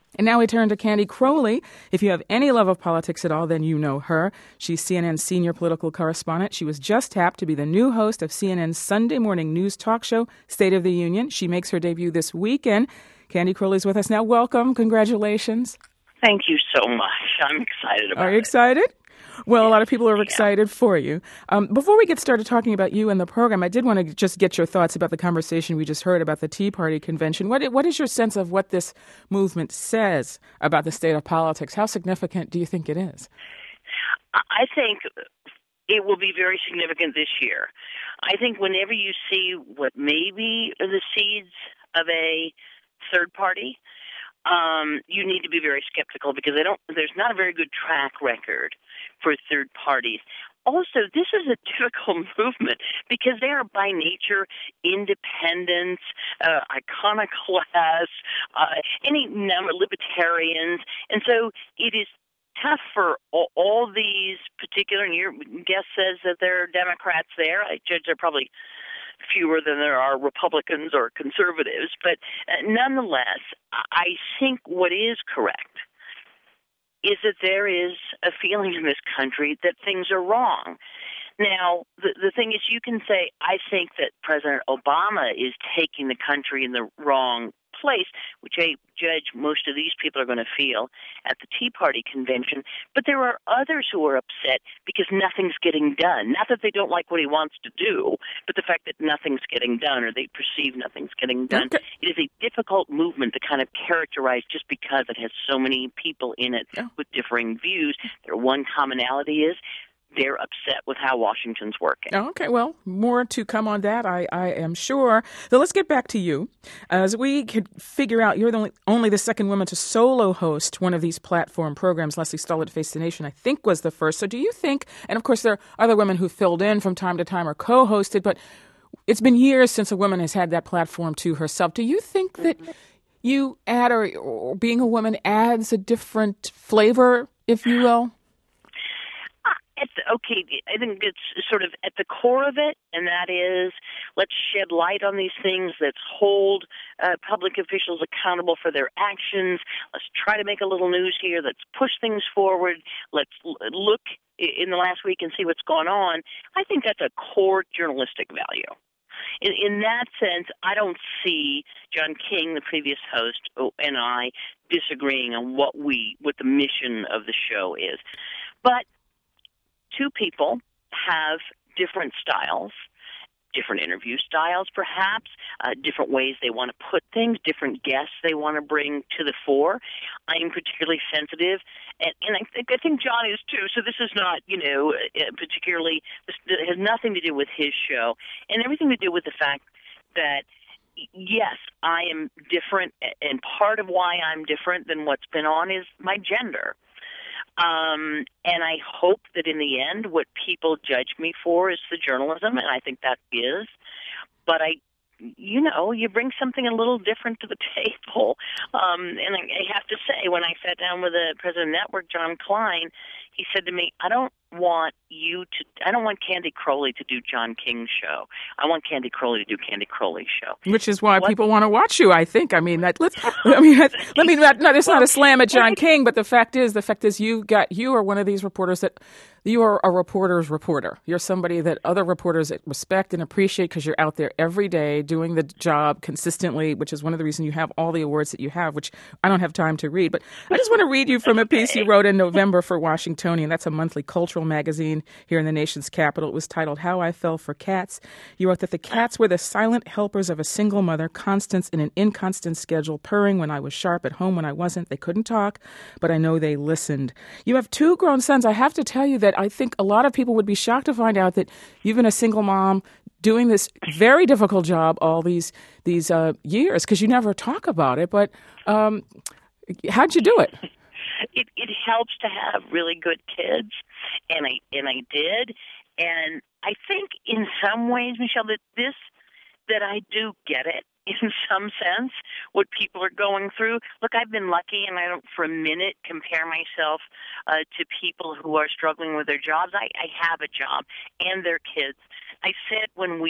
And now we turn to Candy Crowley. If you have any love of politics at all, then you know her. She's CNN's senior political correspondent. She was just tapped to be the new host of CNN's Sunday morning news talk show, State of the Union. She makes her debut this weekend. Candy Crowley's with us now. Welcome. Congratulations. Thank you so much. I'm excited about it. Are you excited? Well, a lot of people are excited for you. Before we get started talking about you and the program, I did want to just get your thoughts about the conversation we just heard about the Tea Party convention. What is your sense of what this movement says about the state of politics? How significant do you think it is? I think it will be very significant this year. I think whenever you see what may be the seeds of a third party, you need to be very skeptical because there's not a very good track record for third parties. Also, this is a difficult movement because they are by nature independents, iconoclasts, any number of libertarians, and so it is tough for all these particular, and your guest says that there are Democrats there. I judge they're probably fewer than there are Republicans or conservatives, but nonetheless, I think what is correct is that there is a feeling in this country that things are wrong. Now, the thing is, you can say, I think that President Obama is taking the country in the wrong place, which I judge most of these people are going to feel at the Tea Party convention. But there are others who are upset because nothing's getting done. Not that they don't like what he wants to do, but the fact that nothing's getting done or they perceive nothing's getting done. Okay. It is a difficult movement to kind of characterize just because it has so many people in it with differing views. Their one commonality is they're upset with how Washington's working. Okay, well, more to come on that, I am sure. So let's get back to you. As we could figure out, you're only the second woman to solo host one of these platform programs. Lesley Stahl at Face the Nation, I think, was the first. So do you think, and of course there are other women who filled in from time to time or co-hosted, but it's been years since a woman has had that platform to herself. Do you think that you add, or being a woman adds a different flavor, if you will? I think it's sort of at the core of it, and that is let's shed light on these things. Let's hold public officials accountable for their actions. Let's try to make a little news here. Let's push things forward. Let's look in the last week and see what's going on. I think that's a core journalistic value. In that sense, I don't see John King, the previous host, and I disagreeing on what the mission of the show is. But two people have different styles, different interview styles perhaps, different ways they want to put things, different guests they want to bring to the fore. I am particularly sensitive, and I think John is too, so this is not, particularly, this has nothing to do with his show, and everything to do with the fact that yes, I am different, and part of why I'm different than what's been on is my gender. And I hope that in the end, what people judge me for is the journalism, and I think that is. But you bring something a little different to the table. And I have to say, when I sat down with the president of the network, John Klein, he said to me, I don't want Candy Crowley to do John King's show. I want Candy Crowley to do Candy Crowley's show. Which is why people want to watch you, I think. I mean, it's not a slam at John King, but the fact is you are one of these reporters that you are a reporter's reporter. You're somebody that other reporters respect and appreciate because you're out there every day doing the job consistently, which is one of the reasons you have all the awards that you have, which I don't have time to read. But I just want to read you from a piece you wrote in November for Washingtonian. That's a monthly cultural magazine here in the nation's capital. It was titled How I Fell for Cats. You wrote that the cats were the silent helpers of a single mother, constants in an inconstant schedule, purring when I was sharp, at home when I wasn't. They couldn't talk, but I know they listened. You have two grown sons. I have to tell you that I think a lot of people would be shocked to find out that you've been a single mom doing this very difficult job all these years, because you never talk about it. But how'd you do it? It helps to have really good kids, and I did, and I think in some ways, Michelle, that I do get it in some sense what people are going through. Look, I've been lucky, and I don't for a minute compare myself to people who are struggling with their jobs. I have a job and their kids. I said when we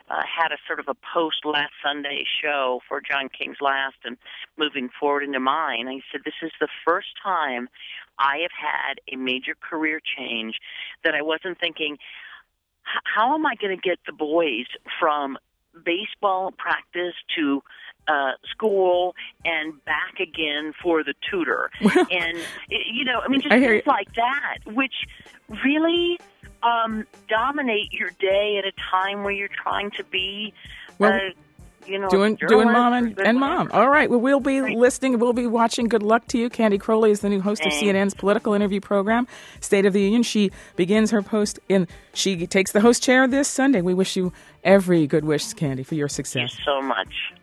had a sort of a post last Sunday show for John King's last and moving forward into mine. I said, this is the first time I have had a major career change that I wasn't thinking, how am I going to get the boys from baseball practice to school and back again for the tutor? And, just things like that, which really dominate your day at a time where you're trying to be, doing mom and mom. All right. Well, we'll be listening. We'll be watching. Good luck to you. Candy Crowley is the new host of CNN's political interview program, State of the Union. She begins her post she takes the host chair this Sunday. We wish you every good wish, Candy, for your success. Thank you so much.